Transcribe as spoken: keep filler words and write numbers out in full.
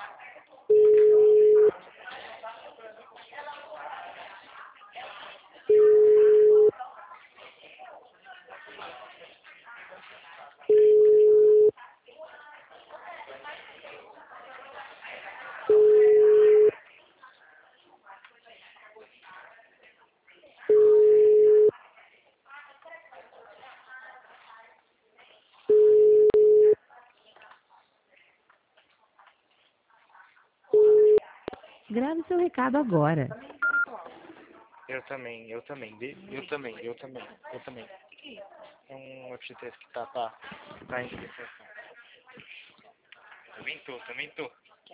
Grave seu recado agora. Eu também, eu também, de- eu também, eu também, eu também. É um F G T S que tá, tá, tá em negociação. Também tô, também tô.